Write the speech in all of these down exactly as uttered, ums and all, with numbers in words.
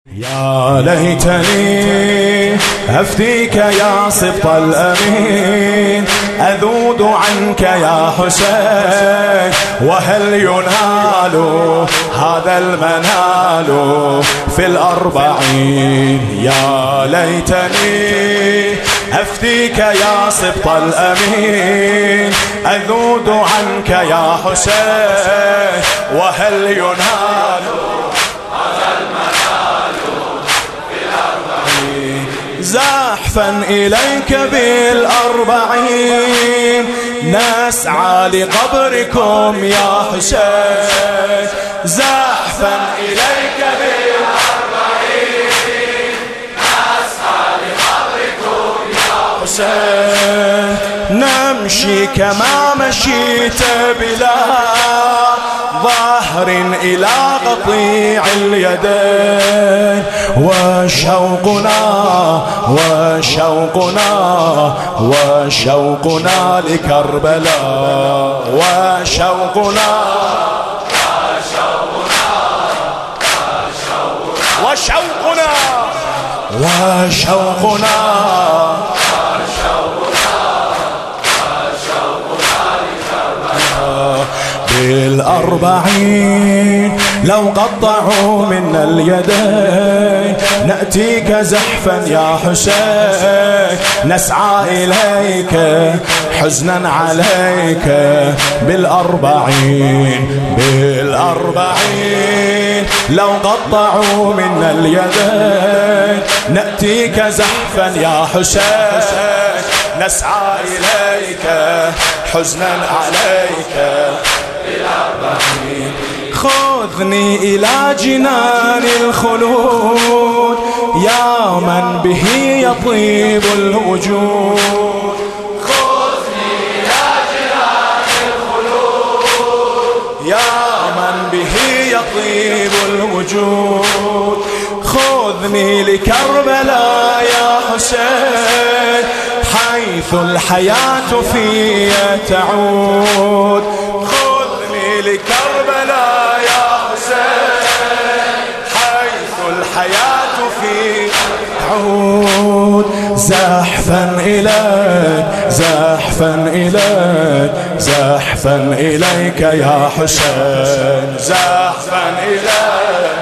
يا ليتني أفديك يا سبط الأمين، أذود عنك يا حسين، وهل ينال هذا المنال في الأربعين؟ يا ليتني أفديك يا سبط الأمين، أذود عنك يا حسين، وهل ينال زحفا إليك بالأربعين، نسعى لقبركم يا حسين. زحفا إليك بالأربعين، نسعى لقبركم يا حسين. نمشي كما مشيت بلا ظهر إلى قطيع اليدين، وشوقنا وشوقنا وشوقنا لكربلاء، وشوقنا وشوقنا وشوقنا بالأربعين. لو قطعوا منا اليدين نأتيك زحفا يا حسين، نسعى إليك حزنا عليك بالأربعين. بالأربعين لو قطعوا منا اليدين نأتيك زحفا يا حسين، نسعى إليك حزنا عليك بالأربعين. خذني إلى جنان الخلود يا من به يطيب الوجود. خذني إلى جنان الخلود يا من به يطيب الوجود. خذني لكربلاء يا حسين، حيث الحياة في تعود. خذني لكربلاء يا حسين، حيث الحياة في تعود. زحفا إليك زحفا إليك زحفا إليك يا حسين. زحفا إليك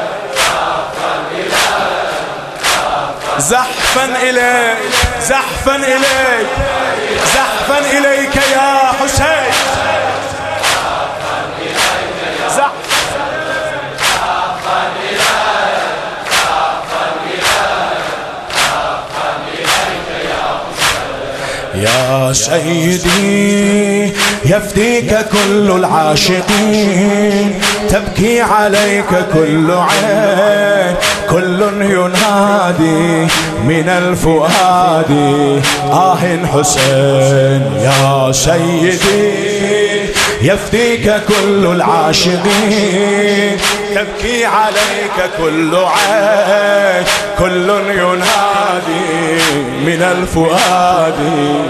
زحفا إليك زحفا إليك زحفا إليك يا حسين. يا سيدي يفديك كل العاشقين، تبكي عليك كل عين، كل ينادي من الفؤاد آه حسين. يا سيدي يفديك كل العاشقين، تبكي عليك كل عين، كل ينادي من الفؤاد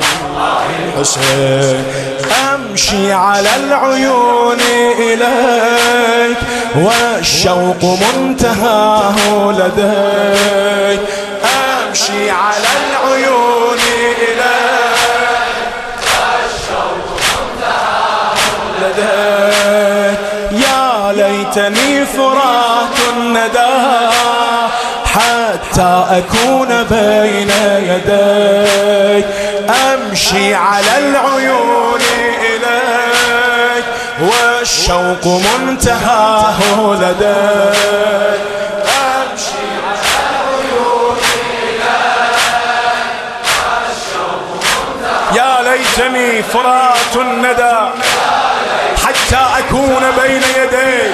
حسين. أمشي على العيون إليك والشوق منتهاه لديك. أمشي على العيون إليك والشوق منتهاه لديك. يا ليتني فرات الندى حتى أكون بين يديك. أمشي على العيون إليك والشوق منتهاه لديك. أمشي على العيون إليك والشوق منتهاه. يا ليتني فرات الندى حتى أكون بين يديك،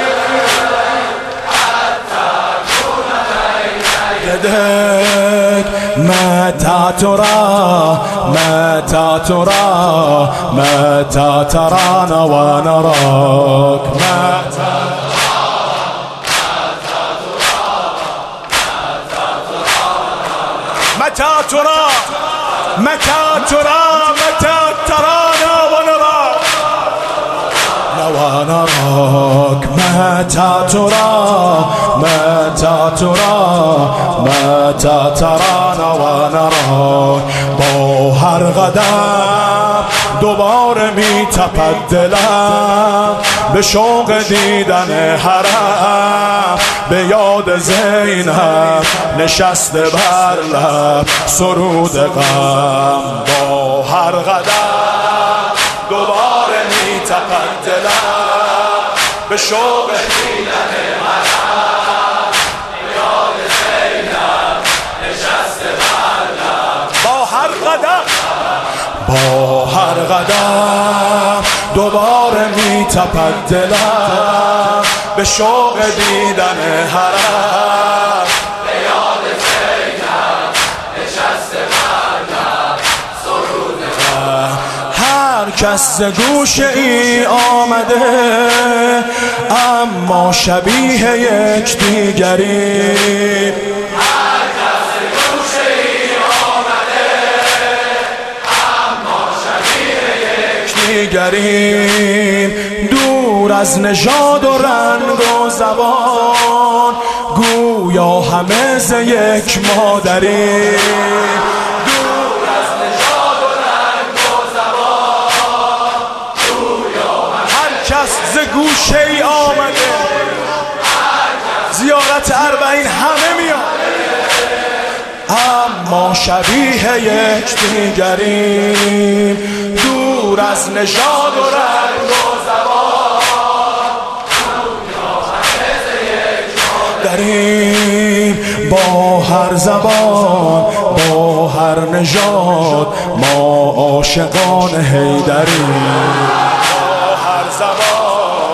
يديك. متى ترى متى ترى متى ترانا ونراك. متى متى ترى متى ترى متى ترانا ونراك ونراك متى ترى متى ترى متى ترانا ونراك با هر قدم دوباره می تپد دلم به شوق دیدن حرم به یاد زینب نشسته بر لب سرود غم با هر قدم دوباره می تپد دلم به شوق دیدن حرم به یاد زینب نشسته بر لب با هر قدم با هر قدم دوباره می تپد دلم به شوق دیدن حرم به یاد زینب نشسته بر لب سرود غم هر کس ز گوشه ای آمده اما شبیه یک دیگری دیگریم دور از نژاد و رنگ و زبان گویا همه ز یک مادریم دور از نژاد و رنگ و زبان گویا هر کس ز گوشه ای آمده زیارت اربعین همه میاد اما شبیه یک دیگریم دور از نژاد و رنگ و زبان داریم با هر زبان با هر نژاد ما عاشقان حیدریم با هر زبان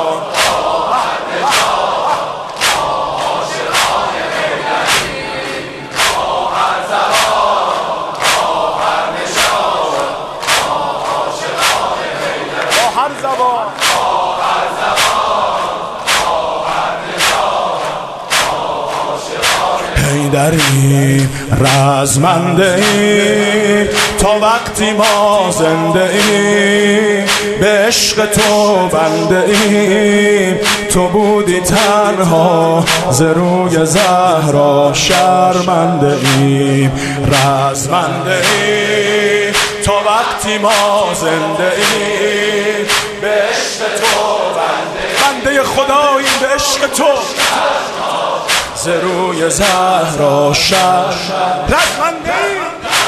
حیدریم رزمنده ایم تا وقتی ما زنده ایم به عشق تو بنده ایم تو بودی تنها ز روی زهرا شرمنده ایم رزمنده ایم تا وقتی ما زنده ایم به عشق تو بنده بنده خداییم به عشق تو ز روی زهرا شر رزمنده ایم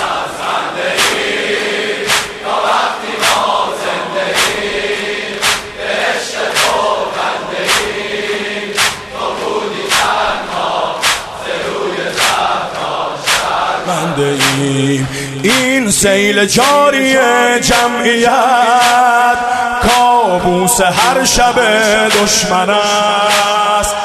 تا وقتی ما زنده ایم به عشق تو بنده ایم تو بودی تنها ز روی زهرا شرمنده ایم این سیل جاری جمعیت کابوس هر شب دشمن است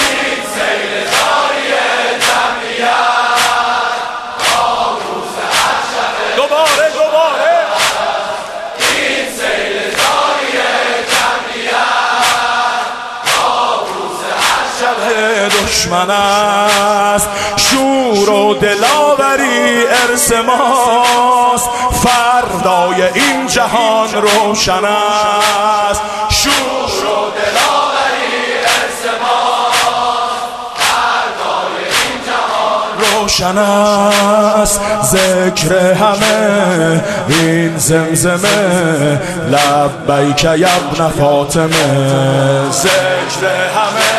دشمن است شور و دلاوری ارث ماست فردای این جهان روشن است شور و دلاوری ارث ماست فردای این جهان روشن است ذکر همه این زمزمه لبیک یا ابن فاطمه ذکر همه